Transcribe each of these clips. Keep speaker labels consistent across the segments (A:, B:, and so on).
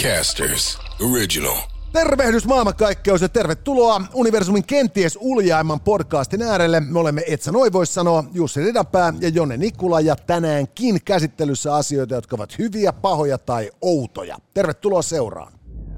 A: Podcasters Original.
B: Tervehdys maailmankaikkeus ja tervetuloa universumin kenties uljaimman podcastin äärelle. Me olemme Etsä Noi vois sanoa, Jussi Ridanpää ja Jonne Nikula ja tänäänkin käsittelyssä asioita, jotka ovat hyviä, pahoja tai outoja. Tervetuloa seuraan.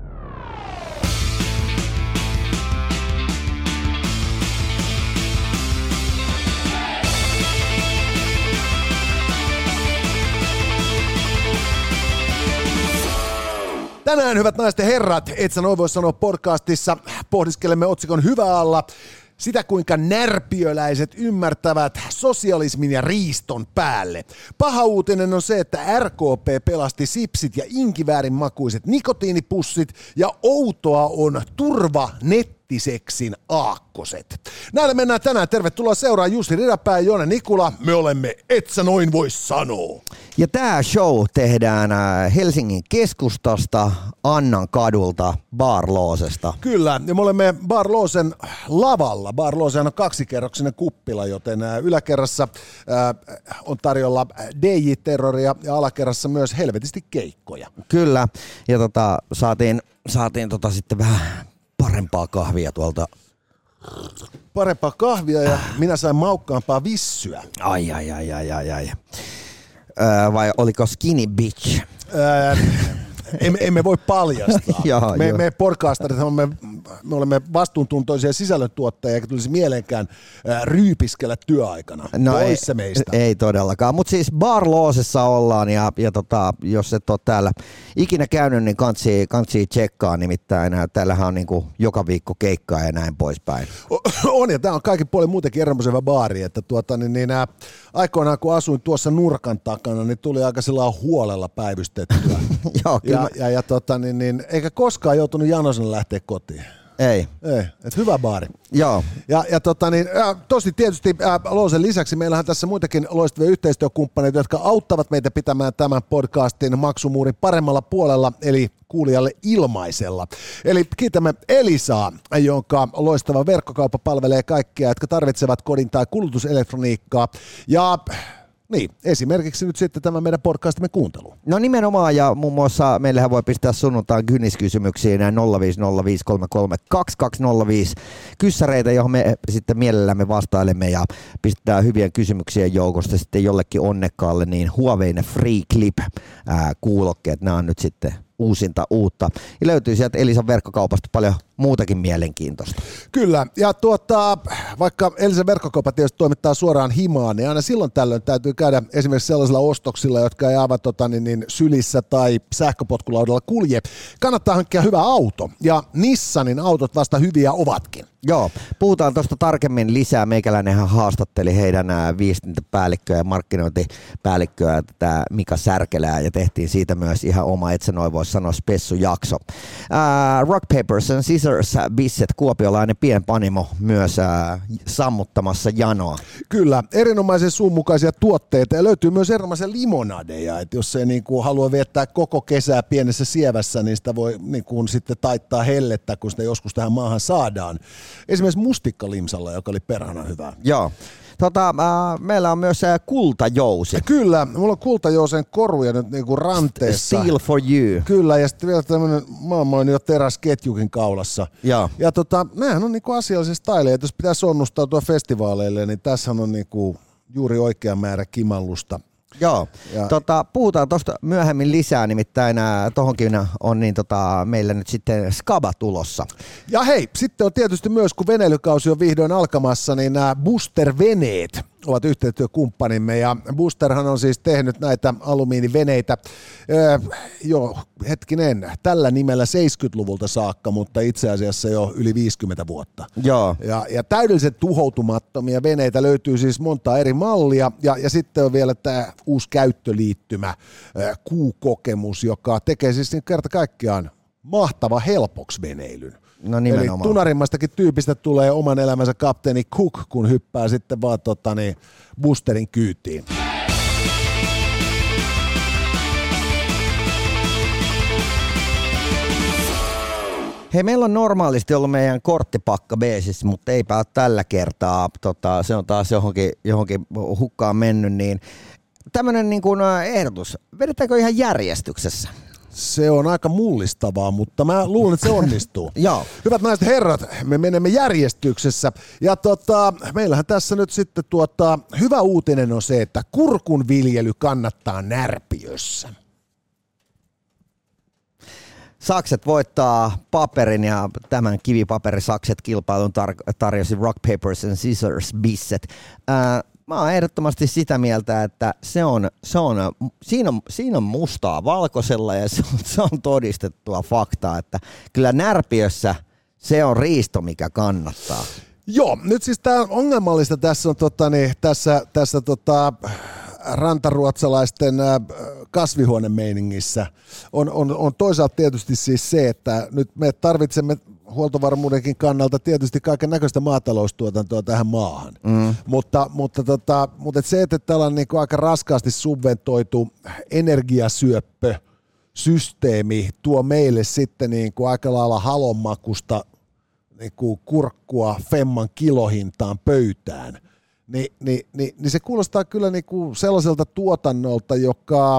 B: Tänään, hyvät naiset ja herrat, Etsä Noi vois sanoa podcastissa pohdiskelemme otsikon hyvä alla sitä, kuinka närpiöläiset ymmärtävät sosialismin ja riiston päälle. Paha uutinen on se, että RKP pelasti sipsit ja inkiväärin makuiset nikotiinipussit ja outoa on turvanettiseksin aakkoset. Näillä mennään tänään. Tervetuloa seuraan Jussi Ridanpää ja Jonne Nikula. Me olemme Etsä Noin vois sanoa.
C: Ja tämä show tehdään Helsingin keskustasta, Annan kadulta, Bar Loosesta.
B: Kyllä, ja me olemme Bar Loosen lavalla. Bar Loosehan on kaksikerroksinen kuppila, joten yläkerrassa on tarjolla DJ-terroria ja alakerrassa myös helvetisti keikkoja.
C: Kyllä, ja saatiin sitten vähän parempaa kahvia tuolta.
B: Parempaa kahvia ja minä sain maukkaampaa vissyä.
C: Ai. Vai oliko skinny bitch?
B: Emme voi paljastaa.
C: Joo.
B: Me podcasterit, me olemme vastuuntuntoisia sisällöntuottajia, eikä tulisi mieleenkään ryypiskellä työaikana.
C: No
B: Poissa meistä.
C: Ei todellakaan, mutta siis Bar Loosessa ollaan ja jos et ole täällä ikinä käynyt, niin kansi tsekkaa, nimittäin täällähän on niinku joka viikko keikkaa ja näin poispäin.
B: On, ja tämä on kaikin puolin muutenkin erinomaiseva baari, että aikoinaan kun asuin tuossa nurkan takana, niin tuli aika sillä huolella päivystettyä.
C: Joo, kyllä.
B: Eikä koskaan joutunut janosena lähteä kotiin.
C: Ei,
B: että hyvä baari.
C: Joo.
B: Ja tosi tietysti Loosen lisäksi meillähän tässä muitakin loistavia yhteistyökumppaneita, jotka auttavat meitä pitämään tämän podcastin maksumuurin paremmalla puolella, eli kuulijalle ilmaisella. Eli kiitämme Elisaa, jonka loistava verkkokauppa palvelee kaikkia, jotka tarvitsevat kodin tai kulutuselektroniikkaa. Ja niin, esimerkiksi nyt sitten tämä meidän podcastimme kuuntelu.
C: No nimenomaan, ja muun muassa meillähän voi pistää sunnuntain kynniskysymyksiin 0505332205 kyssäreitä, johon me sitten mielellämme vastailemme ja pistetään hyvien kysymyksien joukosta sitten jollekin onnekkaalle niin Huawei Free Clip kuulokkeet. Nämä on nyt sitten uusinta uutta. Ja löytyy sieltä Elisan verkkokaupasta paljon muutakin mielenkiintoista. Kyllä, ja
B: vaikka Elisan verkkokauppa tietysti toimittaa suoraan himaan, niin aina silloin tällöin täytyy käydä esimerkiksi sellaisilla ostoksilla, jotka ei aivan sylissä tai sähköpotkulaudalla kulje. Kannattaa hankkia hyvä auto, ja Nissanin autot vasta hyviä ovatkin.
C: Joo, puhutaan tuosta tarkemmin lisää. Meikäläinenhän haastatteli heidän viestintäpäällikköä ja markkinointipäällikköä tätä Mika Särkelää ja tehtiin siitä myös ihan oma Etsä Noi vois sanoa spessujakso. Rock Papers and Scissors Bisset, kuopiolainen pienpanimo myös sammuttamassa janoa.
B: Kyllä, erinomaisen suunmukaisia tuotteita ja löytyy myös erinomaisia limonadeja, että jos ei halua viettää koko kesää pienessä sievässä, niin sitä voi sitten taittaa hellettä, kun sitä joskus tähän maahan saadaan. Esimerkiksi mustikkalimsalla, joka oli perhana hyvä.
C: Joo. Meillä on myös kultajousi.
B: Kyllä, mulla on kultajousen koruja nyt ranteessa.
C: Steel for you.
B: Kyllä, ja sitten vielä tämmöinen maailmanlainen jo teräsketjukin kaulassa.
C: Joo.
B: Ja nämähän on asiallisia styleja, että jos pitää sonnustautua festivaaleille, niin tässä on juuri oikea määrä kimallusta.
C: Joo, puhutaan tuosta myöhemmin lisää, nimittäin tohonkin on meillä nyt sitten Skaba tulossa.
B: Ja hei, sitten on tietysti myös, kun veneilykausi on vihdoin alkamassa, niin nämä Booster-veneet ovat yhteistyökumppanimme, ja Boosterhan on siis tehnyt näitä alumiiniveneitä tällä nimellä 70-luvulta saakka, mutta itse asiassa jo yli 50 vuotta.
C: Joo.
B: Ja täydellisen tuhoutumattomia veneitä löytyy siis monta eri mallia, ja sitten on vielä tämä uusi käyttöliittymä, Q-kokemus, joka tekee siis kerta kaikkiaan mahtava helpoksi veneilyn.
C: No nimenomaan.
B: Eli tunarimmastakin tyypistä tulee oman elämänsä kapteeni Cook, kun hyppää sitten vaan Boosterin kyytiin.
C: Hei, meillä on normaalisti ollut meidän korttipakka beesissä, mutta eipä ole tällä kertaa. Se on taas johonkin hukkaan mennyt, niin tämmöinen niin kuin ehdotus. Vedetäänkö ihan järjestyksessä?
B: Se on aika mullistavaa, mutta mä luulen, että se onnistuu.
C: Joo.
B: Hyvät naiset ja herrat, me menemme järjestyksessä. Ja meillähän tässä nyt sitten hyvä uutinen on se, että kurkun viljely kannattaa Närpiössä.
C: Sakset voittaa paperin ja tämän kivipaperisakset kilpailun tarjosi Rock, Papers and Scissors Bisset. Mä oon ehdottomasti sitä mieltä, että siinä on mustaa valkoisella ja se on todistettua faktaa, että kyllä Närpiössä se on riisto, mikä kannattaa.
B: Joo, nyt siis tämä ongelmallista tässä on tässä rantaruotsalaisten kasvihuonemeiningissä on toisaalta tietysti siis se, että nyt me tarvitsemme huoltovarmuudenkin kannalta tietysti kaiken näköistä maataloustuotantoa tähän maahan. Mutta se, että tällainen niin kuin aika raskaasti subventoitu energiasyöppösysteemi tuo meille sitten niin kuin aika lailla halonmakusta niin kuin kurkkua femman kilohintaan pöytään, niin se kuulostaa kyllä niin kuin sellaiselta tuotannolta, joka,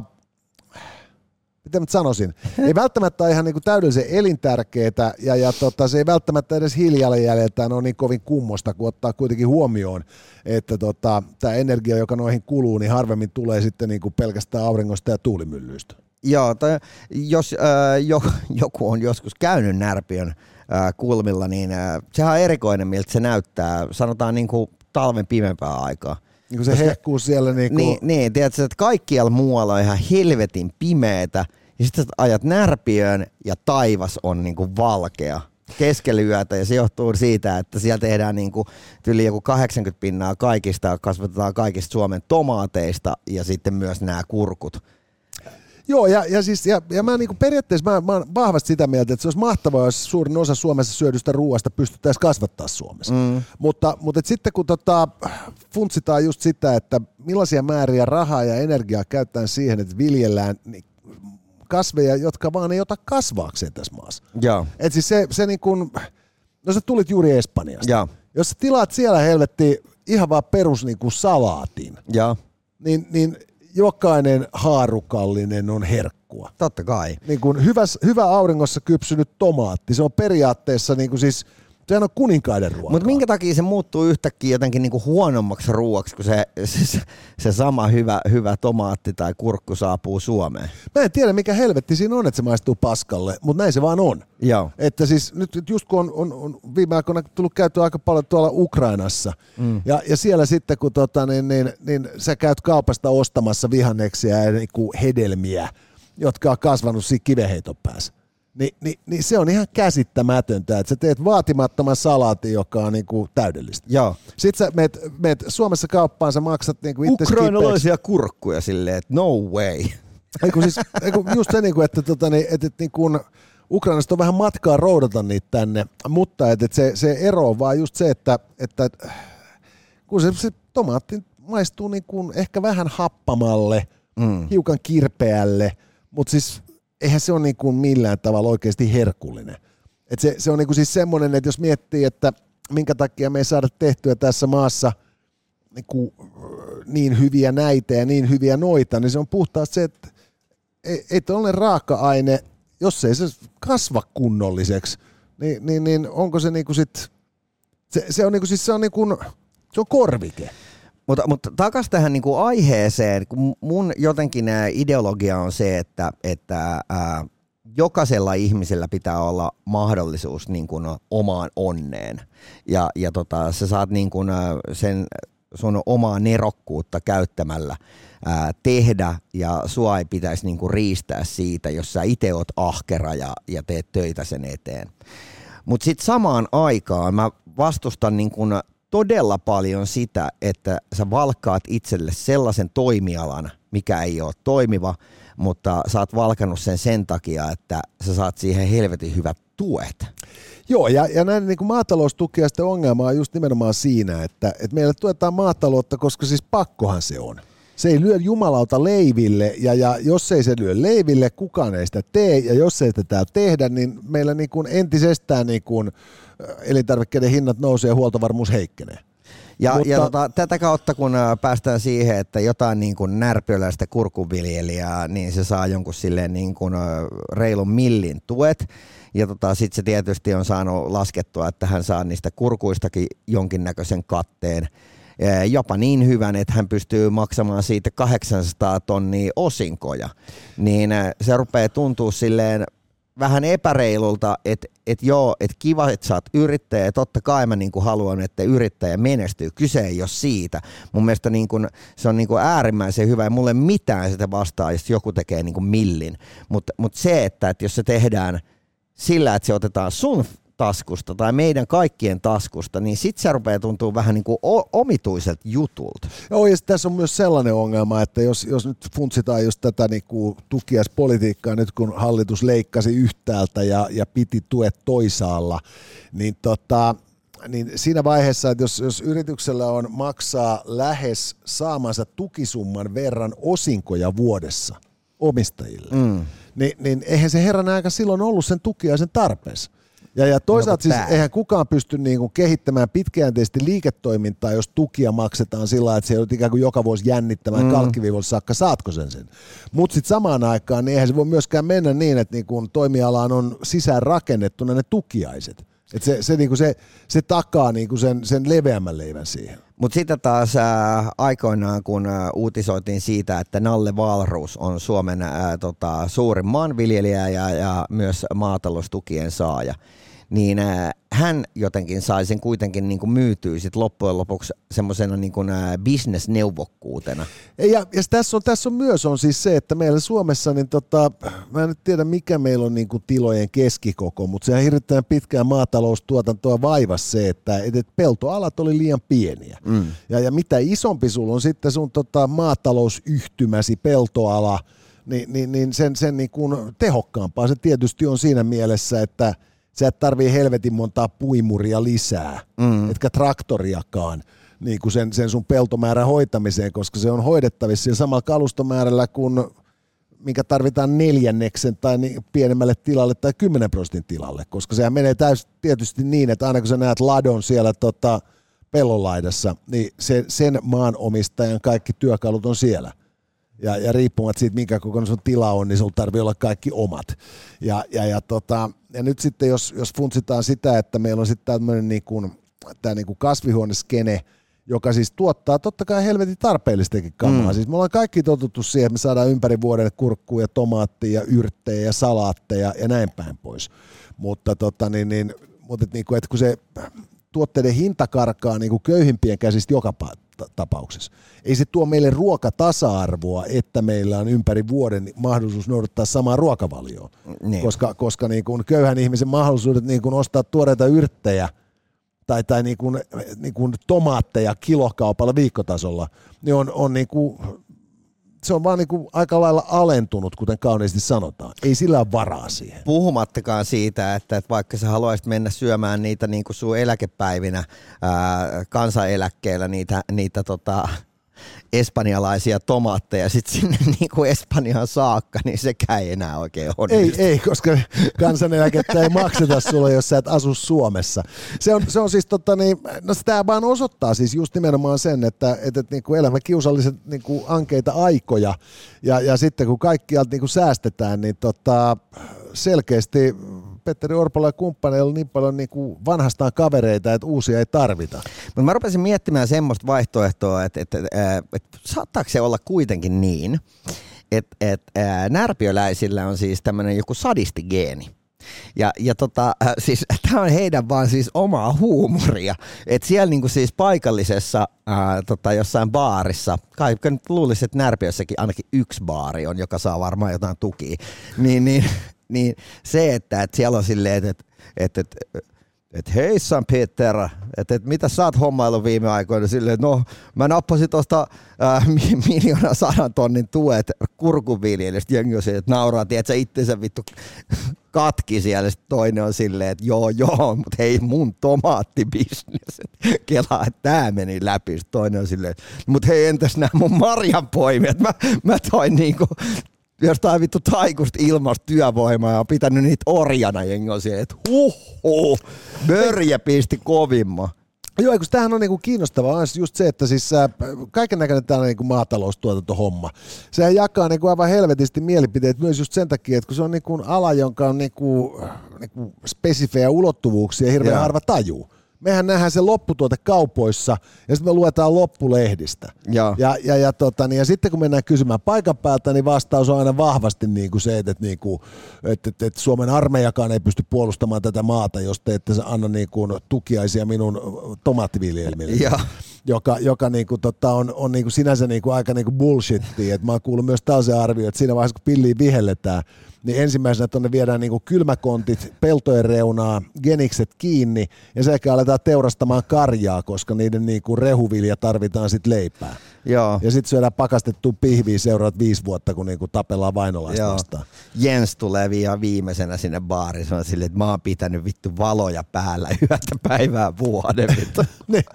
B: mitä mä sanoisin, ei välttämättä ole ihan niin kuin täydellisen elintärkeetä ja se ei välttämättä edes hiilijalanjäljeltään ole niin kovin kummosta, kun ottaa kuitenkin huomioon, että tämä energia, joka noihin kuluu, niin harvemmin tulee sitten niin kuin pelkästään auringosta ja tuulimyllyistä.
C: Joo, jos joku on joskus käynyt Närpiön kulmilla, niin sehän on erikoinen, miltä se näyttää, sanotaan niin kuin talven pimeämpää aikaa.
B: Niin kuin se hehkuu siellä
C: Niin, tiedätkö, että kaikkialla muualla on ihan helvetin pimeätä, ja sitten ajat Närpiöön ja taivas on niin kuin valkea keskellä yötä, ja se johtuu siitä, että siellä tehdään niin kuin yli joku 80% kaikista, kasvatetaan kaikista Suomen tomaateista, ja sitten myös nämä kurkut.
B: Joo, ja mä niinku periaatteessa mä oon vahvasti sitä mieltä, että se olisi mahtavaa, jos suurin osa Suomessa syödystä ruoasta pystyttäisiin kasvattaa Suomessa. Mutta et sitten kun funtsitaan just sitä, että millaisia määriä rahaa ja energiaa käytetään siihen, että viljellään kasveja, jotka vaan ei ota kasvaakseen tässä maassa.
C: Joo.
B: Et siis se niin kuin, no sä tulit juuri Espanjasta.
C: Joo.
B: Jos sä tilaat siellä helvetti ihan vaan perus niin kuin salaatin,
C: Joo.
B: niin jokainen haarukallinen on herkkua.
C: Totta kai.
B: Niin kuin hyvä auringossa kypsynyt tomaatti, se on periaatteessa niin kuin siis, sehän on kuninkaiden ruokaa.
C: Mutta minkä takia se muuttuu yhtäkkiä jotenkin niinku huonommaksi ruuaksi, kun se sama hyvä tomaatti tai kurkku saapuu Suomeen?
B: Mä en tiedä, mikä helvetti siinä on, että se maistuu paskalle, mutta näin se vaan on.
C: Joo.
B: Että siis nyt just kun on viime aikoina tullut käytyä aika paljon tuolla Ukrainassa, ja siellä sitten kun niin sä käyt kaupasta ostamassa vihanneksia ja niinku hedelmiä, jotka on kasvanut siinä kivenheiton päässä. Niin se on ihan käsittämätöntä, että sä teet vaatimattoman salaatin, joka on niinku täydellistä.
C: Joo.
B: Sitten sä meet Suomessa kauppaan, sä maksat niinku itse
C: ukrainalaisia kurkkuja silleen, että no way.
B: Just se, että Ukrainasta on vähän matkaa roudata niitä tänne, mutta se ero on vaan just se, että kun se tomaatti maistuu niinku ehkä vähän happamalle, hiukan kirpeälle, mutta siis eihän se ole niin kuin millään tavalla oikeasti herkullinen. Et se on niin kuin siis semmoinen, että jos miettii, että minkä takia me ei saada tehtyä tässä maassa niin hyviä näitä ja niin hyviä noita, niin se on puhtaasti se, että ei tuollainen raaka-aine, jos ei se kasva kunnolliseksi, niin onko se niin kuin sit, se on niin kuin siis se on korvike.
C: Mutta takaisin tähän niinku aiheeseen, kun mun jotenkin ideologia on se, että jokaisella ihmisellä pitää olla mahdollisuus niinku omaan onneen. Ja sä saat niinku sen sun omaa nerokkuutta käyttämällä tehdä, ja sua ei pitäisi niinku riistää siitä, jos sä itse oot ahkera ja teet töitä sen eteen. Mutta sitten samaan aikaan mä vastustan niinku todella paljon sitä, että sä valkkaat itselle sellaisen toimialan, mikä ei ole toimiva, mutta sä oot valkannut sen takia, että sä saat siihen helvetin hyvät tuet.
B: Joo, ja näin niin kuin maataloustukia sitten ongelma on just nimenomaan siinä, että meillä tuetaan maataloutta, koska siis pakkohan se on. Se ei lyö jumalauta leiville, ja jos ei se lyö leiville, kukaan ei sitä tee, ja jos ei sitä täällä tehdä, niin meillä niin kuin entisestään niin kuin elintarvikkeiden hinnat nousee ja huoltovarmuus heikkenee.
C: Ja tätä kautta, kun päästään siihen, että jotain niin kuin närpiöläistä kurkunviljelijää, niin se saa jonkun silleen niin kuin reilun millin tuet. Ja sitten se tietysti on saanut laskettua, että hän saa niistä kurkuistakin jonkinnäköisen katteen. Jopa niin hyvän, että hän pystyy maksamaan siitä 800 tonnia osinkoja. Niin se rupeaa tuntua silleen vähän epäreilulta, että kiva, että sä oot yrittäjä, totta kai mä niinku haluan, että yrittäjä menestyy, kyse ei ole siitä. Mun mielestä niinku, se on niinku äärimmäisen hyvä, ja mulle ei mitään sitä vastaa, jos joku tekee niinku millin, mutta se, että jos se tehdään sillä, että se otetaan sun taskusta tai meidän kaikkien taskusta, niin sit se rupeaa tuntua vähän niin kuin omituiselta jutulta.
B: Joo, ja tässä on myös sellainen ongelma, että jos nyt funtsitaan just tätä niin kuin tukiaispolitiikkaa nyt, kun hallitus leikkasi yhtäältä ja piti tuet toisaalla, niin niin siinä vaiheessa, että jos yrityksellä on maksaa lähes saamansa tukisumman verran osinkoja vuodessa omistajille, niin eihän se herran aika silloin ollut sen tukiaisen tarpeessa. Ja toisaalta siis eihän kukaan pysty niinku kehittämään pitkäjänteisesti liiketoimintaa, jos tukia maksetaan sillä lailla, että se joudut ikään kuin joka vuosi jännittämään kalkkiviivolle saakka, saatko sen. Mutta sitten samaan aikaan niin eihän se voi myöskään mennä niin, että niinku toimialaan on sisään rakennettuna ne tukiaiset. Että se takaa niinku sen leveämmän leivän siihen.
C: Mutta sitten taas aikoinaan, kun uutisoitiin siitä, että Nalle Wahlroos on Suomen suurin maanviljelijä ja myös maataloustukien saaja, niin hän jotenkin sai sen kuitenkin niin kuin myytyä sit loppujen lopuksi semmoisena niin kuin bisnesneuvokkuutena.
B: Ja tässä on myös siis se, että meillä Suomessa, niin mä en nyt tiedä mikä meillä on niin kuin tilojen keskikoko, mutta sehän hirveän pitkään maataloustuotantoa vaivasi se, että peltoalat oli liian pieniä. Ja mitä isompi sulla on sitten sun maatalousyhtymäsi peltoala, niin sen niin kuin tehokkaampaa se tietysti on siinä mielessä, että sä et tarvii helvetin montaa puimuria lisää, etkä traktoriakaan niin kuin sen sun peltomäärän hoitamiseen, koska se on hoidettavissa sillä samalla kalustomäärällä kuin minkä tarvitaan 4 tai pienemmälle tilalle tai 10% tilalle, koska sehän menee tietysti niin, että aina kun sä näet ladon siellä pellonlaidassa, niin sen maanomistajan kaikki työkalut on siellä. Ja riippumatta siitä, minkä kokoinen sun tila on, niin sulla tarvii olla kaikki omat. Ja nyt sitten, jos funtsitaan sitä, että meillä on sitten tämmöinen tämä kasvihuoneskene, joka siis tuottaa totta kai helvetin tarpeellistakin kamaa. Siis me ollaan kaikki totuttu siihen, että me saadaan ympäri vuoden kurkkuja, tomaattia, yrttejä ja salaatteja ja näin päin pois. Mutta että kun se tuotteiden hinta karkaa niin kuin köyhimpien käsistä joka tapauksessa. Ei se tuo meille ruokatasa-arvoa, että meillä on ympäri vuoden mahdollisuus noudattaa samaa ruokavalioa. Niin. Koska niin kuin köyhän ihmisen mahdollisuudet niin kuin ostaa tuoreita yrttejä tai niin kuin tomaatteja kilokaupalla viikkotasolla, niin on niin kuin, se on vaan niin kuin aika lailla alentunut, kuten kauniisti sanotaan. Ei sillä ole varaa siihen.
C: Puhumattakaan siitä, että vaikka sä haluaisit mennä syömään niitä niin kuin sun eläkepäivinä kansaneläkkeellä, niitä espanjalaisia tomaatteja sit sinne niin kuin Espanjaan saakka, niin sekään ei enää oikein onnistu.
B: Ei, koska kansaneläkettä ei makseta sulle, jos sä et asu Suomessa. Se on siis sitä vaan osoittaa siis just nimenomaan sen, että niin kuin elämä kiusalliset niin kuin ankeita aikoja ja sitten kun kaikkialta niin kuin säästetään, niin selkeästi Petteri Orpolla ja kumppaneilla on niin paljon niin kuin vanhastaan kavereita, että uusia ei tarvita.
C: Mutta mä rupesin miettimään semmoista vaihtoehtoa, että saattaako se olla kuitenkin niin, että närpiöläisillä on siis tämmöinen joku sadistigeeni. Ja siis tämä on heidän vaan siis omaa huumoria, että siellä niinku siis paikallisessa jossain baarissa, kai nyt luulisin, että Närpiössäkin ainakin yksi baari on, joka saa varmaan jotain tukia, niin se, että siellä on silleen, että hei San Peter, että mitä sä oot hommailu viime aikoina silleen, että no mä nappasin tuosta 1 100 000 tonnin tuet kurkunviljelystä, jengi on silleen, että nauraa, tiedät sä itsensä vittu katki siellä, sitten toinen on silleen, että joo, mutta hei mun tomaattibisnes, kelaa, että tää meni läpi, sitten toinen on silleen, mutta hei entäs nämä mun marjanpoimijat, mä toin niinku jostain vittu taikusta ilmasta työvoimaa ja on pitänyt niitä orjana jengi on siihen, että mörjä pisti kovimman.
B: Joo, kun tämähän on niinku kiinnostavaa on just se, että siis kaiken näköinen tällainen niinku maataloustuotantohomma. Sehän jakaa niinku aivan helvetisti mielipiteet myös just sen takia, että kun se on niinku ala, jonka on niinku spesifejä ulottuvuuksia hirveän harva tajuu. Mehän nähdään se lopputuote kaupoissa ja sitten me luetaan loppulehdistä. Ja sitten kun mennään kysymään paikan päältä, niin vastaus on aina vahvasti niinku se, että Suomen armeijakaan ei pysty puolustamaan tätä maata, jos te ette anna niinku tukiaisia minun tomaattiviljelmille. Joka niinku on niinku sinänsä niinku aika niinku bullshittia. Mä oon kuullut myös tällaisen arvioon, että siinä vaiheessa kun pilliin vihelletään, niin ensimmäisenä tuonne viedään niinku kylmäkontit, peltojen reunaa, genikset kiinni ja sekä aletaan teurastamaan karjaa, koska niiden niinku rehuvilja tarvitaan sitten leipää.
C: Joo.
B: Ja sitten syödään pakastettua pihviä seuraavat 5 vuotta, kun niinku tapellaan vainolaista vastaan.
C: Jens tulee viimeisenä sinne baariin, sanoo silleen, että mä oon pitänyt vittu valoja päällä yötä päivää vuoden vittu.
B: Niin.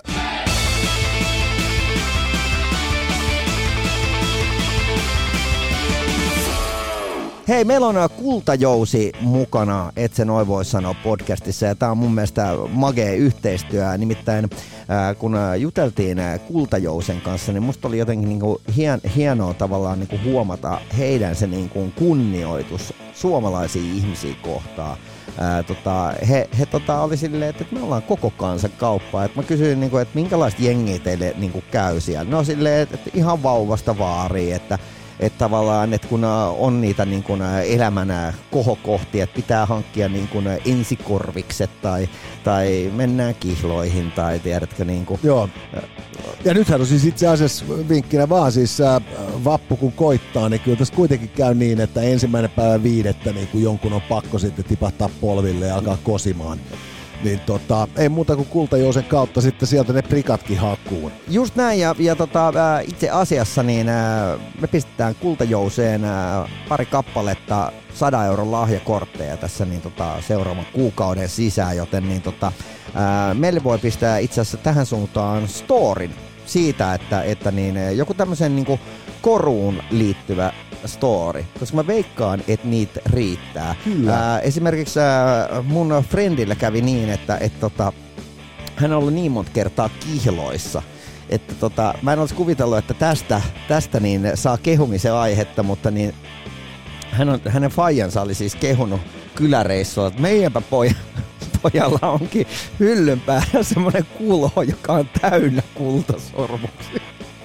C: Hei, meillä on Kultajousi mukana, et se noin voi sanoa podcastissa, ja tää on mun mielestä magea yhteistyö. Nimittäin kun juteltiin Kultajousen kanssa, niin musta oli jotenkin niinku hienoa tavallaan niinku huomata heidän se niinku kunnioitus suomalaisia ihmisiä kohtaan. He oli silleen, että me ollaan koko kansan kauppaa. Et mä kysyin, niinku, että minkälaista jengiä teille niinku käy siellä. No silleen, että ihan vauvasta vaariin, että tavallaan, että kun on niitä niin kuin elämän kohokohtia, että pitää hankkia niin kuin ensikorvikset tai mennään kihloihin tai tiedätkö niin kuin.
B: Joo. Ja nythän on siis itse asiassa vinkkinä vaan siis vappu kun koittaa, niin kyllä tässä kuitenkin käy niin, että 1.5. niin kuin jonkun on pakko sitten tipahtaa polville ja alkaa kosimaan. Niin ei muuta kuin Kultajousen kautta sitten sieltä ne prikatkin hakuun.
C: Just näin, ja itse asiassa niin me pistetään Kultajouseen pari kappaletta 100 € lahjakortteja tässä niin seuraavan kuukauden sisään, joten niin meille voi pistää itse asiassa tähän suuntaan storin siitä, että niin, joku tämmöisen niin kuin koruun liittyvä story, koska mä veikkaan, että niitä riittää. Esimerkiksi mun friendillä kävi niin, että hän on ollut niin monta kertaa kihloissa, että mä en olisi kuvitellut, että tästä niin saa kehumisen aihetta, mutta niin hänen faijansa oli siis kehunut kyläreissulla, että meidänpä pojalla onkin hyllyn päällä semmoinen kulo, joka on täynnä kultasormuksia.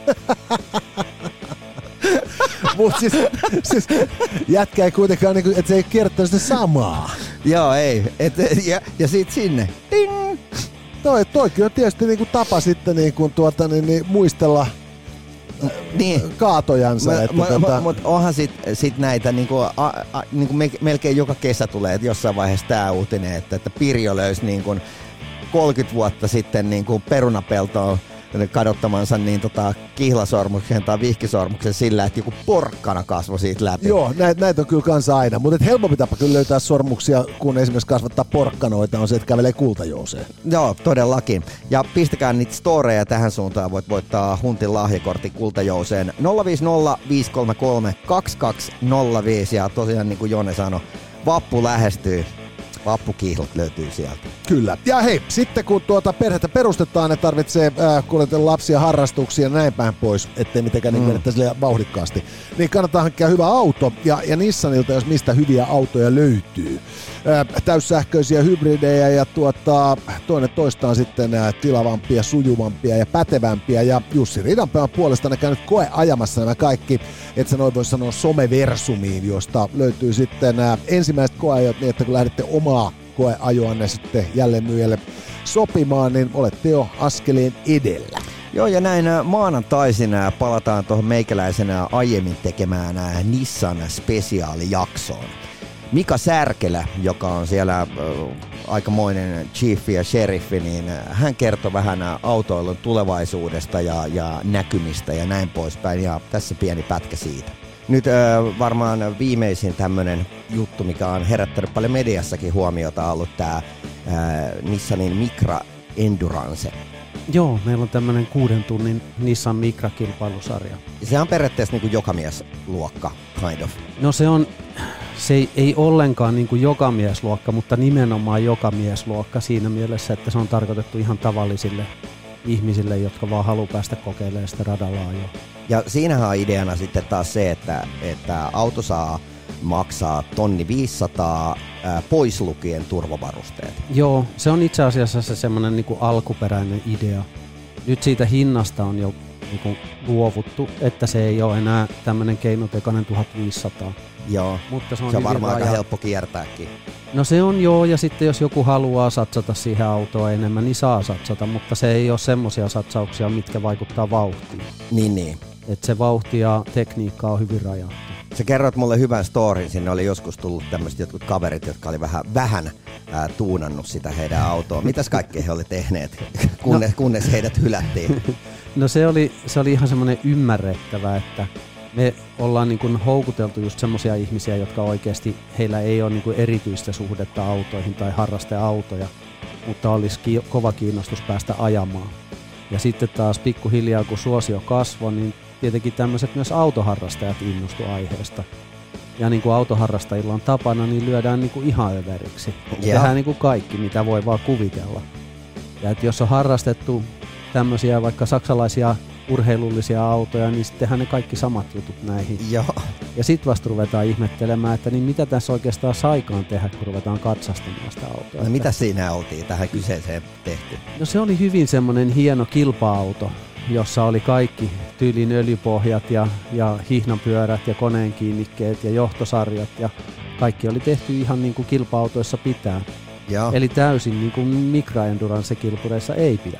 B: Mutta siis jätkä ei kuitenkaan, niinku, että se ei kertonut sitä samaa.
C: Joo, ei. Ja sit sinne. Ding!
B: Toikin on tietysti niinku tapa sitten niinku muistella kaatojansa.
C: Mutta onhan sit näitä, niinku melkein joka kesä tulee, että jossain vaiheessa tää uutinen, että Pirjo löysi niinku 30 vuotta sitten niinku perunapeltoon kadottamansa niin kihlasormuksen tai vihkisormuksen sillä, että joku porkkana kasvoi siitä läpi.
B: Joo, näitä on kyllä kanssa aina, mutta helpompi tapa kyllä löytää sormuksia, kun esimerkiksi kasvattaa porkkanoita, on se, että kävelee Kultajouseen.
C: Joo, todellakin. Ja pistäkää niitä storeja tähän suuntaan, voit voittaa Huntin lahjakortti Kultajouseen 050 533 2205, ja tosiaan niin kuin Jone sanoi, vappu lähestyy. Vappukihlot löytyy sieltä.
B: Kyllä. Ja hei, sitten kun perhettä perustetaan, ne tarvitsee kuljetella lapsia harrastuksia ja näin päin pois, ettei mitenkään niin menettäisi liian vauhdikkaasti, niin kannattaa hankkia hyvä auto, ja Nissanilta, jos mistä hyviä autoja löytyy. Täyssähköisiä hybridejä ja toinen toistaan sitten tilavampia, sujuvampia ja pätevämpiä, ja Jussi Ridanpää on puolestaan käynyt koeajamassa nämä kaikki, et sä noin voi sanoa someversumiin, josta löytyy sitten ensimmäiset koeajot niin, että kun lähdette omaa koeajoanne sitten jälleen myyjälle sopimaan, niin olette jo askeleen edellä.
C: Joo, ja näin maanantaisin palataan tuohon meikäläisenä aiemmin tekemään Nissan spesiaalijaksoon. Mika Särkelä, joka on siellä aikamoinen chief ja sheriffi, niin hän kertoi vähän autoilun tulevaisuudesta ja näkymistä ja näin poispäin, ja tässä pieni pätkä siitä. Nyt varmaan viimeisin tämmönen juttu, mikä on herättänyt paljon mediassakin huomiota, on ollut tää Nissanin Micra Endurance.
D: Joo, meillä on tämmönen 6 tunnin Nissan Micra-kilpailusarja.
C: Se on periaatteessa niin kuin jokamies luokka, kind of.
D: No se on se ei ollenkaan niin kuin joka miesluokka, mutta nimenomaan joka miesluokka siinä mielessä, että se on tarkoitettu ihan tavallisille ihmisille, jotka vaan haluaa päästä kokeilemaan sitä radalla ajoa.
C: Ja siinähän on ideana sitten taas se, että auto saa maksaa 1 500 pois lukien turvavarusteet.
D: Joo, se on itse asiassa se semmoinen niin kuin alkuperäinen idea. Nyt siitä hinnasta on jo niin kuin luovuttu, että se ei ole enää tämmöinen keinotekoinen 1500.
C: Joo,
D: mutta
C: se on varmaan aika helppo kiertääkin.
D: No se on joo, ja sitten jos joku haluaa satsata siihen autoon enemmän, niin saa satsata, mutta se ei ole semmoisia satsauksia, mitkä vaikuttaa vauhtiin.
C: Niin.
D: Että se vauhti ja tekniikka on hyvin rajattu.
C: Sä kerroit mulle hyvän storin, sinne oli joskus tullut tämmöiset jotkut kaverit, jotka oli vähän tuunannut sitä heidän autoa. Mitäs kaikkea he oli tehneet, kunnes heidät hylättiin?
D: No se oli ihan semmoinen ymmärrettävä, että me ollaan niin kuin houkuteltu just semmoisia ihmisiä, jotka oikeasti, heillä ei ole niin kuin erityistä suhdetta autoihin tai harrasteautoja, mutta olisi kova kiinnostus päästä ajamaan. Ja sitten taas pikkuhiljaa, kun suosio kasvoi, niin tietenkin tämmöiset myös autoharrastajat innostu aiheesta. Ja niin kuin autoharrastajilla on tapana, niin lyödään niin kuin ihan överiksi. Tehdään niin kuin kaikki, mitä voi vaan kuvitella. Ja että jos on harrastettu tämmöisiä vaikka saksalaisia urheilullisia autoja, niin sittenhän ne kaikki samat jutut näihin.
C: Joo.
D: Ja sit vasta ruvetaan ihmettelemään, että niin mitä tässä oikeastaan saikaan tehdä, kun ruvetaan katsastamaan sitä autoa.
C: No mitä siinä oltiin tähän kyseeseen tehty?
D: No se oli hyvin semmoinen hieno kilpa-auto, jossa oli kaikki tyylin öljypohjat ja hihnanpyörät ja koneen kiinnikkeet ja johtosarjat ja kaikki oli tehty ihan niin kuin kilpa-autoissa pitää.
C: Joo.
D: Eli täysin niin kuin Micra-endurance-kilpureissa ei pidä.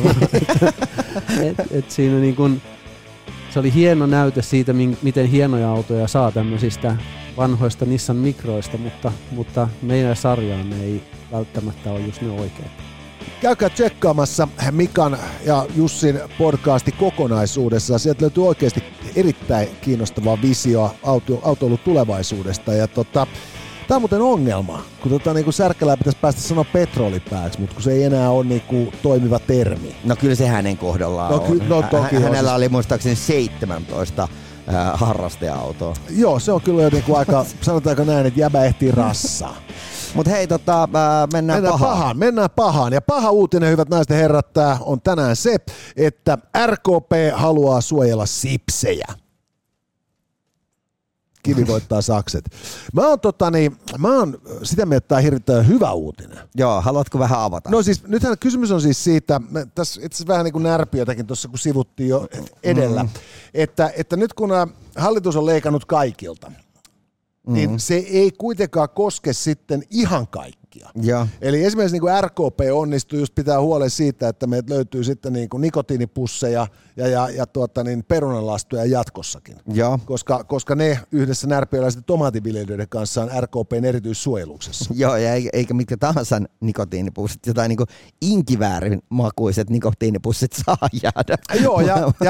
D: et siinä niin kuin, se oli hieno näyte siitä, miten hienoja autoja saa tämmöisistä vanhoista Nissan Microista, mutta meidän sarjaan ne ei välttämättä ole just ne oikeat.
B: Käykää tsekkaamassa Mikan ja Jussin podcasti kokonaisuudessaan. Sieltä löytyy oikeasti erittäin kiinnostavaa visioa autoilun tulevaisuudesta. Ja tämä on muuten ongelma, kun niin Särkälää pitäisi päästä sanoa petrolipääksi, mutta kun se ei enää ole niin toimiva termi.
C: No kyllä se hänen kohdallaan on. Hänellä oli muistaakseni 17 harrasteautoa.
B: Joo, se on kyllä jotenkin aika, sanotaanko näin, että jäbä ehtii rassaa.
C: Mutta hei, mennään pahaan.
B: Mennään pahaan. Ja paha uutinen, hyvät naiset ja herrat, on tänään se, että RKP haluaa suojella sipsejä. Kivi voittaa sakset. Mä oon sitä mieltä, että tämä on hirvittävän hyvä uutinen.
C: Joo, haluatko vähän avata?
B: No siis, nythän kysymys on siis siitä, tässä itse asiassa vähän niin kuin närpiötäkin tuossa, kun sivuttiin jo edellä, että nyt kun hallitus on leikannut kaikilta, niin se ei kuitenkaan koske sitten ihan kaikkia.
C: Ja.
B: Eli esimerkiksi niin kuin RKP onnistuu just pitää huolen siitä, että meiltä löytyy sitten niin kuin nikotiinipusseja ja perunanlastuja jatkossakin.
C: Ja.
B: Koska ne yhdessä närpiöläisten tomaativiljelijöiden kanssa on RKPn erityissuojeluksessa.
C: Joo, ja eikä mitkä tahansa nikotiinipussit, jotain niin kuin inkiväärin makuiset nikotiinipussit saa jäädä.
B: Joo,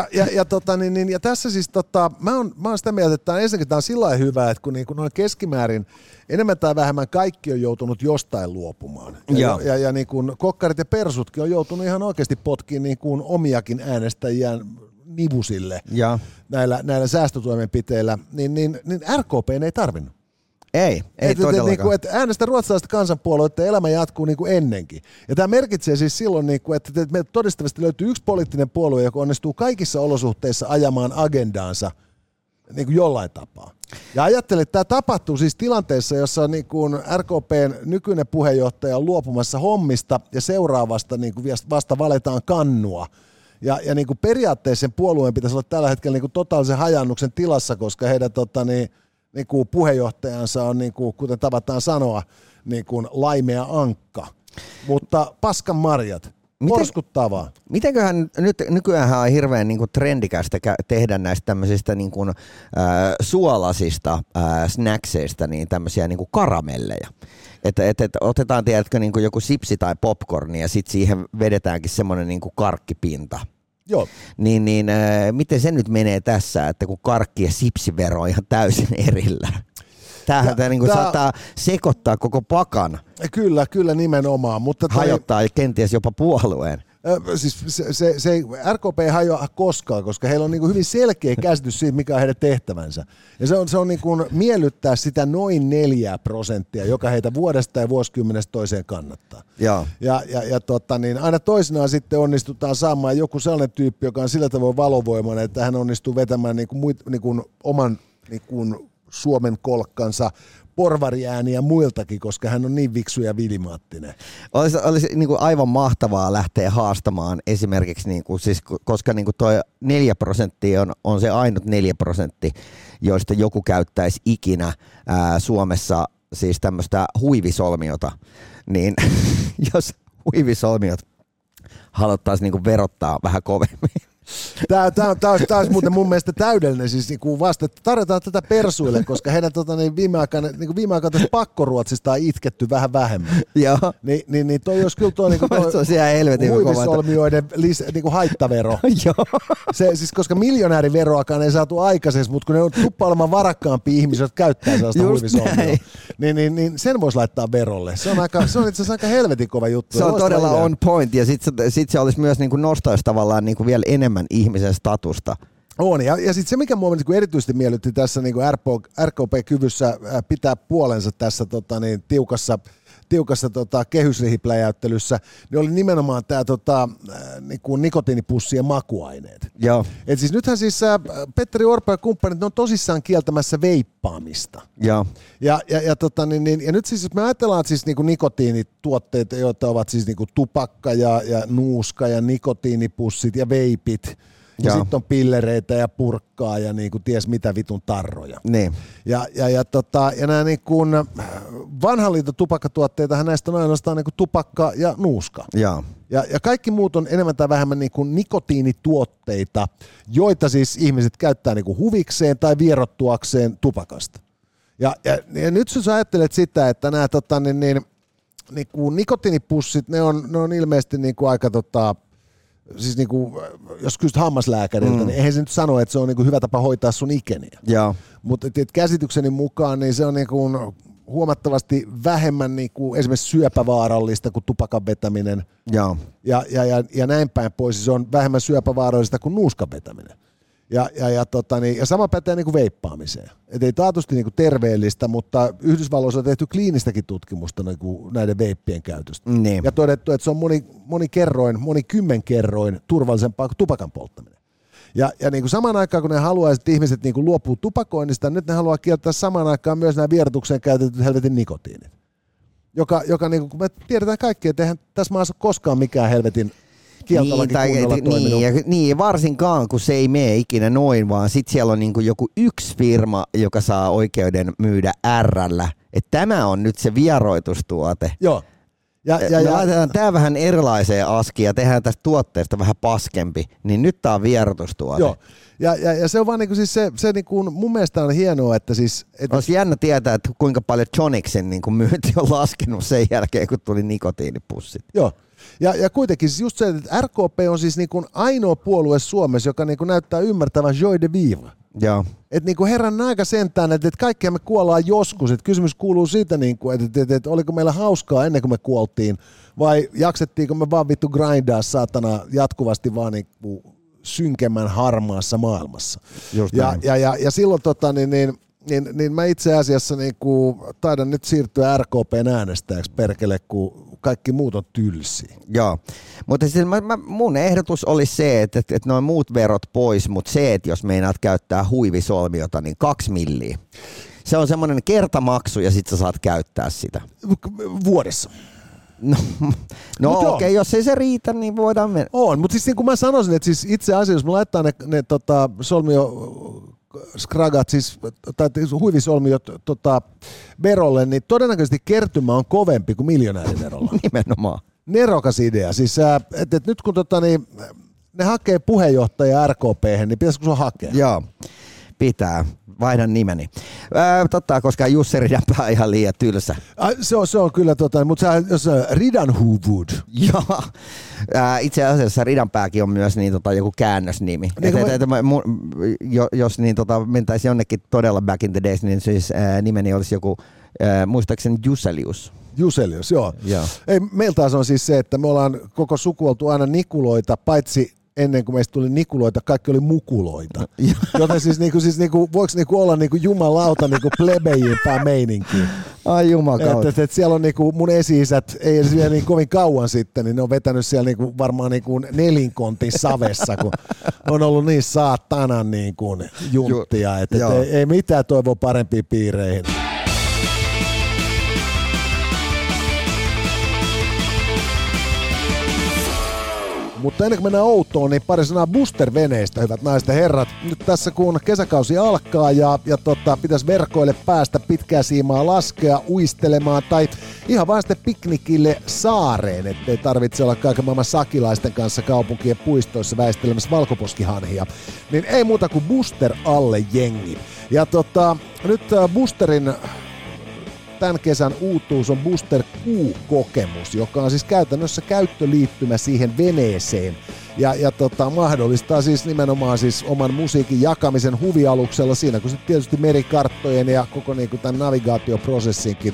B: ja tässä siis mä oon sitä mieltä, että ensinnäkin tämä on sillä lailla hyvä, että kun niin kuin noin keskimäärin enemmän tai vähemmän kaikki on joutunut jostain luopumaan. Ja niin kuin kokkarit ja persutkin on joutunut ihan oikeasti potkiin niin kuin omiakin äänestäjiään nivusille näillä säästötoimenpiteillä, niin RKP ei tarvinnut.
C: Ei todellakaan.
B: Että äänestä ruotsalaista kansanpuoluetta, elämä jatkuu niin kuin ennenkin. Ja tämä merkitsee siis silloin, että meiltä todistavasti löytyy yksi poliittinen puolue, joka onnistuu kaikissa olosuhteissa ajamaan agendaansa niin kuin jollain tapaa. Ja ajattelen, että tämä tapahtuu siis tilanteessa, jossa niin kuin RKPn nykyinen puheenjohtaja on luopumassa hommista ja seuraavasta niin kuin vasta valetaan kannua. Ja niin kuin periaatteessa sen puolueen pitäisi olla tällä hetkellä niin kuin totaalisen hajannuksen tilassa, koska heidän niin kuin puheenjohtajansa on, niin kuin, kuten tavataan sanoa, niin kuin laimea ankka. Mutta paskan marjat. Porskuttavaa.
C: Mitenköhän nykyäänhän on hirveän niin kuin trendikästä tehdä näistä tämmöisistä niin kuin, suolasista snackseista niin tämmöisiä niin kuin karamelleja. Että otetaan tiedätkö niin kuin joku sipsi tai popcorni ja sitten siihen vedetäänkin semmoinen niin kuin karkkipinta.
B: Joo.
C: Niin miten se nyt menee tässä, että kun karkki ja sipsivero on ihan täysin erillä? Tämähän niin kuin saattaa sekoittaa koko pakan.
B: Kyllä nimenomaan. Mutta
C: hajottaa kenties jopa puolueen.
B: Siis se RKP ei hajoa koskaan, koska heillä on niin kuin hyvin selkeä käsitys siitä, mikä on heidän tehtävänsä. Ja se on niin kuin miellyttää sitä noin 4%, joka heitä vuodesta ja vuosikymmenestä toiseen kannattaa. Ja aina toisinaan sitten onnistutaan saamaan joku sellainen tyyppi, joka on sillä tavoin valovoimainen, että hän onnistuu vetämään niin kuin oman niin kuin Suomen kolkkansa porvariääniä muiltakin, koska hän on niin viksu ja vilimaattinen.
C: Olisi niin kuin aivan mahtavaa lähteä haastamaan esimerkiksi, niin kuin, siis, koska niin kuin toi 4% on se ainut 4%, joista joku käyttäisi ikinä Suomessa siis tämmöistä huivisolmiota, niin jos huivisolmiot haluttaisiin niin kuin verottaa vähän kovemmin.
B: Tämä olisi muuten mun mielestä täydellinen siis niinku vasta, että tarjotaan tätä persuille, koska heidän viime aikoina tästä pakkoruotsista on itketty vähän vähemmän. Niin toi olisi kyllä tuo huivisolmioiden niinku haittavero. Siis, koska miljonääriveroakaan ei saatu aikaiseksi, mutta kun ne on tuppailemaan varakkaampia ihmisiä, jotka käyttää sellaista huivisolmioa, niin sen voisi laittaa verolle. Se on itse asiassa aika helvetin kova juttu.
C: Se on todella on point, ja sit se olisi myös niinku nostaisi tavallaan niinku vielä enemmän ihmisen statusta.
B: On, ja sitten se, mikä minua erityisesti miellytti tässä niin RKP-kyvyssä pitää puolensa tässä tiukassa kehysrihipläjäyttelyssä, niin oli nimenomaan tämä nikotiinipussien makuaineet.
C: Joo.
B: Et siis nythän siis Petteri Orpo ja kumppanit, ne on tosissaan kieltämässä veippaamista.
C: Joo.
B: Ja nyt siis, jos me ajatellaan siis nikotiinituotteita, joita ovat siis tupakka ja nuuska ja nikotiinipussit ja veipit, ja sitten on pillereitä ja purkkaa ja ties mitä vitun tarroja.
C: Niin.
B: Ja nämä vanhan liiton tupakkatuotteitahan näistä on ainoastaan tupakka ja nuuska. Ja kaikki muut on enemmän tai vähemmän nikotiinituotteita, joita siis ihmiset käyttää huvikseen tai vierottuakseen tupakasta. Ja nyt jos ajattelet sitä, että nämä nikotiinipussit, ne on ilmeisesti aika siis jos kysyt hammaslääkäriltä, niin eihän se nyt sano, että se on hyvä tapa hoitaa sun ikeniä. Mutta käsitykseni mukaan niin se on huomattavasti vähemmän esimerkiksi syöpävaarallista kuin tupakan vetäminen. Ja näin päin pois. Se on vähemmän syöpävaarallista kuin nuuskan vetäminen. Ja sama pätee veippaamiseen. Et ei taatusti terveellistä, mutta Yhdysvalloissa on tehty kliinistäkin tutkimusta näiden veippien käytöstä.
C: Niin.
B: Ja todettu, että se on monikymmenkerroin turvallisempaa kuin tupakan polttaminen. Ja samaan aikaan, kun ne haluaa, että ihmiset luopuu tupakoinnista, nyt ne haluaa kieltää samaan aikaan myös nämä vierotukseen käytetyt helvetin nikotiinit. Joka kun me tiedetään kaikki, että eihän tässä maassa koskaan mikään helvetin
C: Niin, varsinkaan kun se ei mene ikinä noin, vaan sitten siellä on joku yksi firma, joka saa oikeuden myydä R:llä, että tämä on nyt se vieroitustuote.
B: Joo.
C: Ja laitetaan tämä vähän erilaiseen askiin ja tehdään tästä tuotteesta vähän paskempi, niin nyt tämä on vieroitustuote.
B: Joo. Ja se on vaan siis se mun mielestä on hienoa, että siis...
C: Olisi jännä tietää, että kuinka paljon Joniksen myynti on laskenut sen jälkeen, kun tuli nikotiinipussit.
B: Joo. Ja kuitenkin siis just se, että RKP on siis ainoa puolue Suomessa, joka näyttää ymmärtävän joy de vivre.
C: Joo.
B: Että herran aika sentään, että kaikkea me kuollaan joskus. Että kysymys kuuluu siitä, että oliko meillä hauskaa ennen kuin me kuoltiin, vai jaksettiinko me vaan vittu grindaa saatana jatkuvasti vaan synkemmän harmaassa maailmassa. Ja silloin niin mä itse asiassa taidan nyt siirtyä RKPn äänestäjäksi perkele, kun kaikki muut on tylsiä.
C: Joo, mutta siis mun ehdotus olisi se, että noin muut verot pois, mutta se, että jos meinaat käyttää huivisolmiota, niin 2 milliä. Se on semmoinen kertamaksu ja sit sä saat käyttää sitä.
B: Vuodessa.
C: No okei, jos ei se riitä, niin voidaan mennä.
B: On, mutta siis kun mä sanoisin, että siis itse asiassa, jos me laittaa ne solmioskragat, siis, tai huivisolmiot verolle, niin todennäköisesti kertymä on kovempi kuin miljonääriverolla.
C: Nimenomaan.
B: Nerokas idea. Siis, että nyt kun ne hakee puheenjohtaja RKP:hen, niin pitäisikö sun hakea?
C: Joo, pitää. Vaihdan nimeni. Koska Jussi Ridanpää on ihan liian tylsä.
B: Se on kyllä, mutta jos Ridanhuvud.
C: Joo. Itse asiassa Ridanpääkin on myös joku käännösnimi. Jos mentäisiin jonnekin todella back in the days, niin siis nimeni olisi joku muistaakseni Juselius.
B: Juselius, joo. Ei, meillä taas on siis se, että me ollaan koko suku oltu aina Nikuloita, paitsi ennen kuin meistä tuli Nikuloita, kaikki oli Mukuloita. Joten voiko olla jumalauta plebejimpää meininkiä?
C: Ai jumakautta.
B: Et siellä on mun esi-isät, ei edes vielä niin kovin kauan sitten, niin ne on vetänyt siellä varmaan nelinkontin savessa, kun on ollut niin saatanan junttia, että ei mitään toivoa parempiin piireihin. Mutta ennen kuin mennään outoon, niin pari sanaa booster-veneistä, hyvät naiset ja herrat. Nyt tässä kun kesäkausi alkaa ja pitäisi verkoille päästä pitkää siimaa laskea, uistelemaan tai ihan vaan sitten piknikille saareen, ettei tarvitse olla kaiken maailman sakilaisten kanssa kaupunkien puistoissa väistelemässä valkoposkihanhia, niin ei muuta kuin booster alle jengi. Ja nyt boosterin tämän kesän uutuus on Booster Q-kokemus, joka on siis käytännössä käyttöliittymä siihen veneeseen ja mahdollistaa siis nimenomaan siis oman musiikin jakamisen huvialuksella siinä, kun sitten tietysti merikarttojen ja koko tämän navigaatioprosessinkin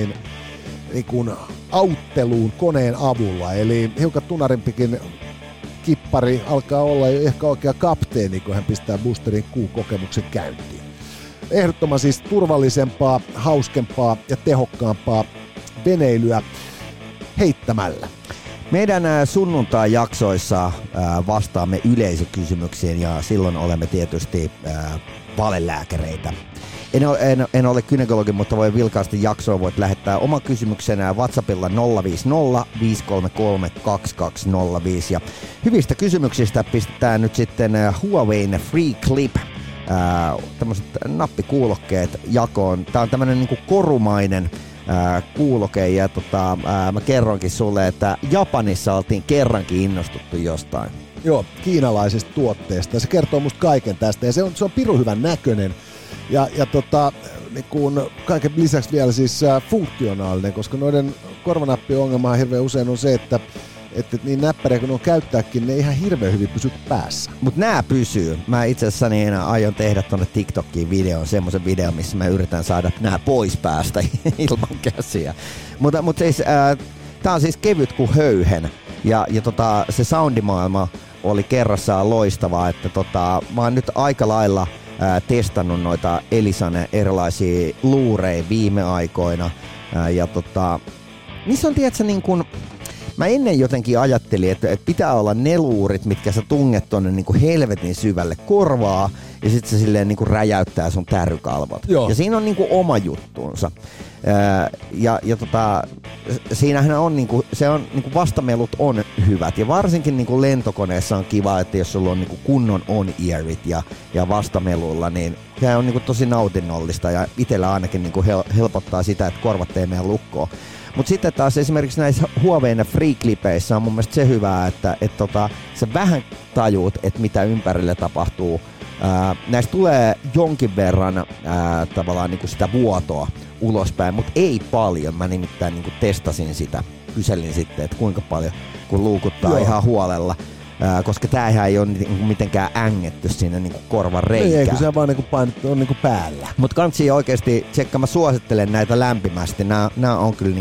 B: autteluun koneen avulla. Eli hiukan tunarimpikin kippari alkaa olla jo ehkä oikea kapteeni, kun hän pistää Boosterin Q-kokemuksen käyntiin. Ehdottoman siis turvallisempaa, hauskempaa ja tehokkaampaa veneilyä heittämällä.
C: Meidän sunnuntai-jaksoissa vastaamme yleisökysymyksiin ja silloin olemme tietysti valelääkäreitä. En ole gynekologi, mutta voi vilkaista jaksoa. Voit lähettää oman kysymyksenä WhatsAppilla 050 533 2205. Ja hyvistä kysymyksistä pistetään nyt sitten Huawein Free Clip. Tämmöiset nappikuulokkeet jakoon. Tää on tämmönen korumainen kuuloke ja mä kerronkin sulle, että Japanissa oltiin kerrankin innostuttu jostain.
B: Joo, kiinalaisesta tuotteesta. Se kertoo musta kaiken tästä ja se on pirun hyvän näköinen ja kaiken lisäksi vielä siis funktionaalinen, koska noiden korvanappien ongelma hirveän usein on se, että niin näppäriä kun on käyttääkin, ne ihan hirveän hyvin pysyy päässä.
C: Mut nää pysyy. Mä itse asiassa aion tehdä tonne TikTokiin semmoisen videon, missä mä yritän saada nää pois päästä ilman käsiä. Mutta siis, tää on siis kevyt kuin höyhen. Ja se soundimaailma oli kerrassaan loistavaa, että mä oon nyt aika lailla testannut noita Elisan erilaisia luureja viime aikoina. Niissä on tiedätkö mä ennen jotenkin ajattelin, että pitää olla ne luurit, mitkä sä tunget tonne helvetin syvälle korvaa ja sit se silleen räjäyttää sun tärrykalvot. Joo. Ja siinä on oma juttuunsa. Siinähän on se on vastamelut on hyvät ja varsinkin lentokoneessa on kiva, että jos sulla on kunnon on-earit ja vastamelulla, niin se on tosi nautinnollista ja itsellä ainakin helpottaa sitä, että korvat ei mene lukkoon. Mutta sitten taas esimerkiksi näissä Huawein Free-klipeissä on mun mielestä se hyvää, että sä vähän tajuut, että mitä ympärillä tapahtuu. Näistä tulee jonkin verran tavallaan sitä vuotoa ulospäin, mutta ei paljon. Mä nimittäin testasin sitä, kyselin sitten, että kuinka paljon, kun luukuttaa ihan huolella. Koska tämähän ei ole mitenkään ängetty sinne korvan reikään.
B: Ei, kun se vaan painettu on päällä.
C: Mutta kansi oikeasti tsekkaa, mä suosittelen näitä lämpimästi. Nämä on kyllä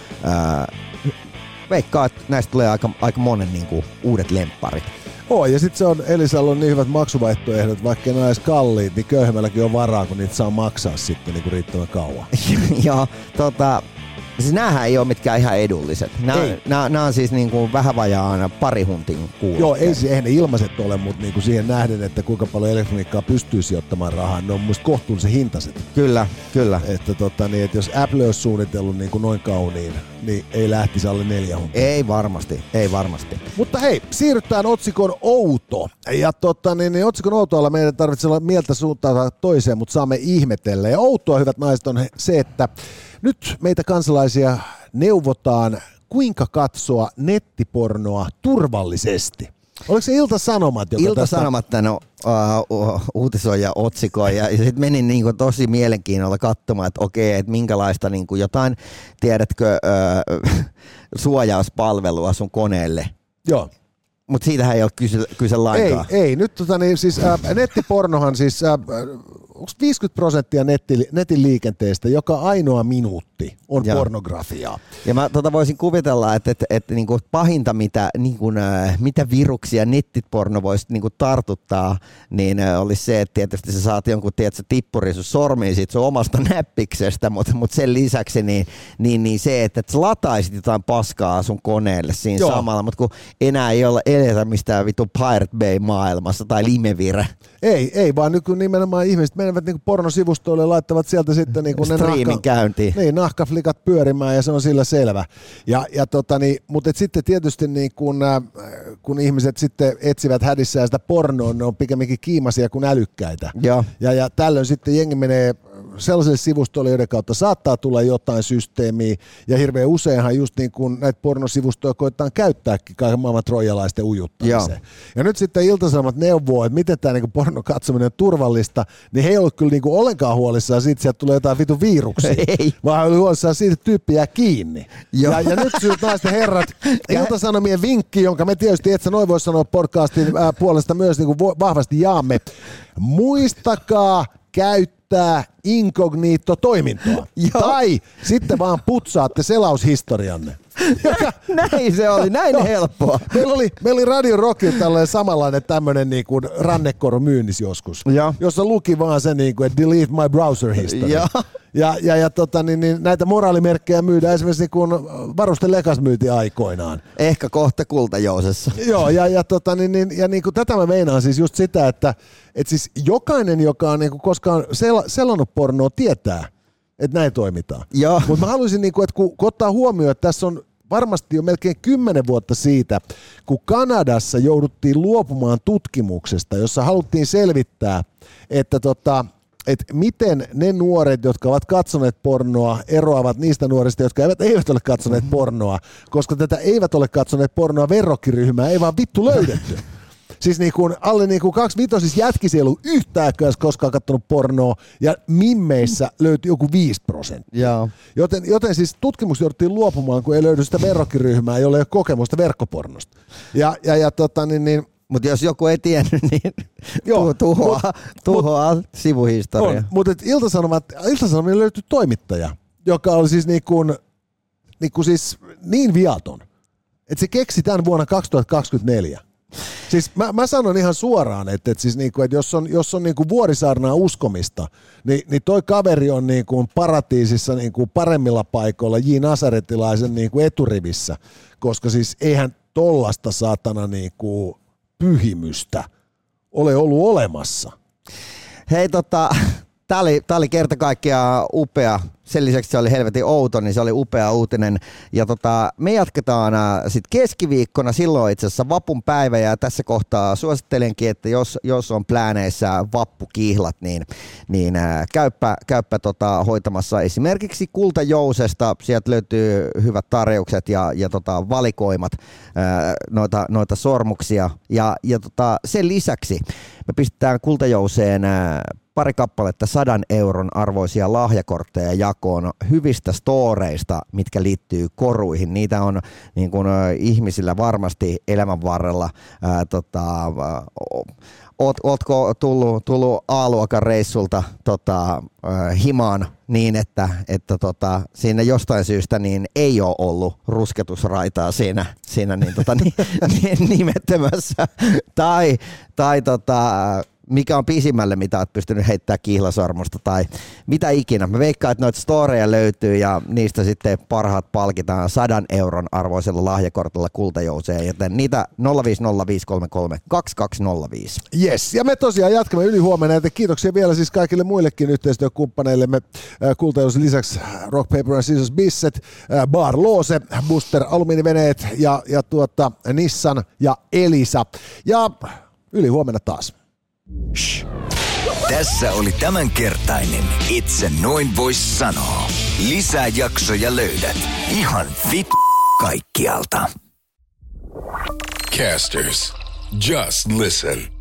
C: veikkaa, että näistä tulee aika monen uudet lempparit.
B: Ja sitten se on, Elisalla on niin hyvät maksuvaihtoehdot, vaikka ne edes kalliit, niin köyhemmälläkin on varaa, kun niitä saa maksaa sitten riittävän kauan.
C: Joo, siis näähän ei ole mitkään ihan edulliset. Nää on siis vähän vajaan pari huntin kuulokkeet.
B: Joo, ei ne ilmaiset ole, mutta siihen nähden, että kuinka paljon elektroniikkaa pystyy sijoittamaan rahaa, ne on musta kohtuullisen hintaiset.
C: Kyllä.
B: Että että jos Apple olisi suunnitellut noin kauniin, niin ei lähtisi alle 4 huntia.
C: Ei varmasti.
B: Mutta hei, siirrytään otsikon outo. Ja otsikon outoilla meidän tarvitsee olla mieltä suuntaan toiseen, mutta saamme ihmetellä. Ja outoa, hyvät naiset, on se, että nyt meitä kansalaisia neuvotaan, kuinka katsoa nettipornoa turvallisesti. Oliko se Ilta-Sanomat?
C: Ilta-Sanomat uutisoi ja otsikoi ja sitten menin tosi mielenkiinnolla katsomaan, että okei, että minkälaista jotain, tiedätkö, suojauspalvelua sun koneelle.
B: Joo.
C: Mutta siitähän ei ole kyse lainkaan.
B: Ei. Nyt siis nettipornohan siis onko 50% netin liikenteestä joka ainoa minuutti on pornografiaa.
C: Ja mä voisin kuvitella, että niinku pahinta, mitä viruksia nettiporno voisi niinku tartuttaa, niin olisi se, että tietysti sä saat jonkun tippurin sun sormiin siitä sun omasta näppiksestä, mutta sen lisäksi niin se, että sä lataisit jotain paskaa sun koneelle siinä samalla, mutta kun enää ei ole eletä mistään vittu Pirate Bay-maailmassa tai Limevire.
B: Ei, vaan nyt kun nimenomaan ihmiset menevät niinku pornosivustoille ja laittavat sieltä sitten niinku
C: striimin käyntiin.
B: Niin, nahkaflikat pyörimään ja se on sillä selvä. Mutta sitten tietysti niin kun ihmiset sitten etsivät hädissään sitä pornoa, ne on pikemminkin kiimaisia kuin älykkäitä. Ja tällöin sitten jengi menee sellaisille sivustoille, joiden kautta saattaa tulla jotain systeemiä, ja hirveän useinhan just niin kuin näitä pornosivustoja koetaan käyttääkin kaiken maailman troijalaisten ujuttamiseen. Ja nyt sitten Ilta-Sanomat neuvoo, että miten tämä niin pornon katsominen on turvallista, niin he ei ollut kyllä niin kuin ollenkaan huolissaan siitä, että sieltä tulee jotain vitun viruksia, vaan he oli huolissaan siitä, että tyyppi jää kiinni. Ja nyt syyt naisten herrat, Ilta-Sanomien vinkki, jonka me tietysti et sä noin voi sanoa podcastin puolesta myös niin kuin vahvasti jaamme. Muistakaa käyttää inkognito-toimintoa. Tai sitten vaan putsaatte selaushistorianne.
C: Näin se oli, näin helppoa.
B: Meillä oli Radio Rockilla tällainen samanlainen tämmöinen niin kuin rannekoru myynnissä joskus, jossa luki vaan se, niin kuin, että delete my browser history. Ja näitä moraalimerkkejä myydään esimerkiksi niin kuin varusten lekas myyti aikoinaan.
C: Ehkä kohta kultajousessa.
B: Joo, ja niin kuin tätä mä meinaan siis just sitä, että siis jokainen, joka on niin kuin koskaan selannut pornoa, tietää, että näin toimitaan. Mutta mä haluaisin, niin kuin, että kun ottaa huomioon, että tässä on varmasti jo melkein 10 vuotta siitä, kun Kanadassa jouduttiin luopumaan tutkimuksesta, jossa haluttiin selvittää, että miten ne nuoret, jotka ovat katsoneet pornoa, eroavat niistä nuorista, jotka eivät ole katsoneet pornoa, koska tätä eivät ole katsoneet pornoa verrokkiryhmää ei vaan vittu löydetty. Siis niinku alle niinku 25 jätkisiä ei ollut yhtään koskaan katsonut pornoa, ja mimmeissä löytyi joku 5%. Joten siis tutkimus jouduttiin luopumaan, kun ei löydy sitä verrokkiryhmää, jolla ei ole kokemusta verkkopornosta.
C: Mutta jos joku ei tiennyt, niin tuhoaa sivuhistoria.
B: Mutta Ilta-Sanomille löytyi toimittaja, joka oli siis siis niin viaton, että se keksi tämän vuonna 2024. Siis mä sanon ihan suoraan, että jos on niinku Vuorisaarnaa uskomista, niin toi kaveri on niinku paratiisissa niinku paremmilla paikoilla J. Nasaretilaisen niinku eturivissä, koska siis eihän tollasta saatana niinku pyhimystä ole ollut olemassa.
C: Hei tää oli kerta kaikkiaan upea. Sen lisäksi se oli helvetin outo, niin se oli upea uutinen. Ja me jatketaan sitten keskiviikkona, silloin itse asiassa vapun päivä, ja tässä kohtaa suosittelenkin, että jos on plääneissä vappukihlat, niin käyppä hoitamassa esimerkiksi Kultajousesta. Sieltä löytyy hyvät tarjoukset ja valikoimat noita sormuksia. Ja sen lisäksi me pistetään Kultajouseen pari kappaletta 100 euron arvoisia lahjakortteja jakoon hyvistä storeista, mitkä liittyy koruihin. Niitä on niin kuin ihmisillä varmasti elämän varrella. Ootko tullut A-luokan reissulta himaan niin, että siinä jostain syystä niin ei ole ollut rusketusraitaa siinä nimettömässä tai mikä on pisimmälle, mitä olet pystynyt heittämään kihlasormusta tai mitä ikinä. Mä veikkaan, että noita storeja löytyy ja niistä sitten parhaat palkitaan 100 euron arvoisella lahjakortilla Kultajouseen, joten niitä 050533205.
B: Yes, ja me tosiaan jatkamme ylihuomenna, joten kiitoksia vielä siis kaikille muillekin yhteistyökumppaneillemme Kultajousen lisäksi Rock, Paper and Scissors Bisset, Bar Loose, Buster Alumiiniveneet ja Nissan ja Elisa. Ja ylihuomenna taas.
A: Shh. Tässä oli tämänkertainen Itse noin vois sanoa. Lisää jaksoja löydät ihan kaikkialta. Casters, just listen.